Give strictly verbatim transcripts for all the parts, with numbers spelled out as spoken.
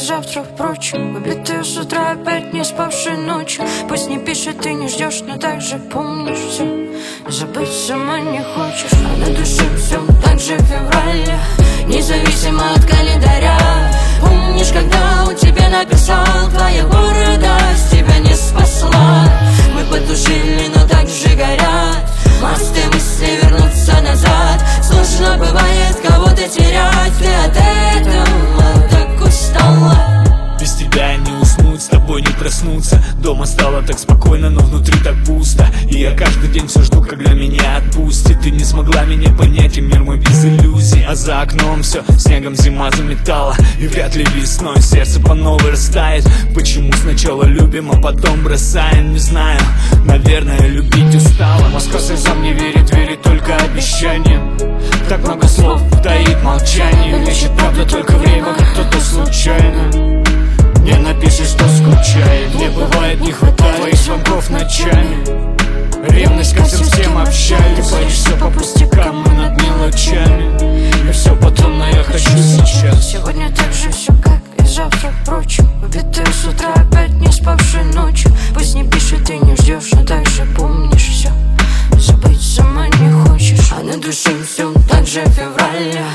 завтра, впрочем. Убитые с утра, опять не спавшие ночью. Пусть не пишет, ты не ждешь, но так же помнишь все. Забыть сама не хочешь, а на душе все так же февраля. Независимо от календаря. Помнишь, когда у тебя написал, твоя борода с тебя не спасла. Мы потушили, но так же горят мосты мысли вернуться назад. Сложно бывает кого-то терять, ты от этого так устала. Без тебя не уснуть, с тобой не проснуться. Дома стало так спокойно, но внутри так пусто. И я каждый день все жду, когда меня отпустит. Ты не смогла меня понять, и мир мой без иллюзий. А за окном все снегом зима заметала. И вряд ли весной сердце по новой растает. Почему сначала любим, а потом бросаем, не знаю. Наверное, любить устала. Москва слезам не верит, верит только обещаниям. Так много слов таит молчание. Лечит правда только время, как кто-то случайно не напишешь, что скучает. Мне бывает не хватает твоих звонков ночами. Ревность ко всем, с кем общаюсь. Ты боишься по пустякам, мы над мелочами. И все потом, но я хочу сейчас. Сегодня так же все, как и завтра, впрочем. Убитые с утра, опять не спавшие ночью. Пусть не пишет, ты не ждешь, но так же помнишь все. Забыть сама не хочешь, а на душе все так же февраля.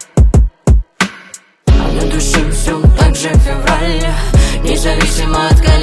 А на душе все так же февраля. Независимо от календаря.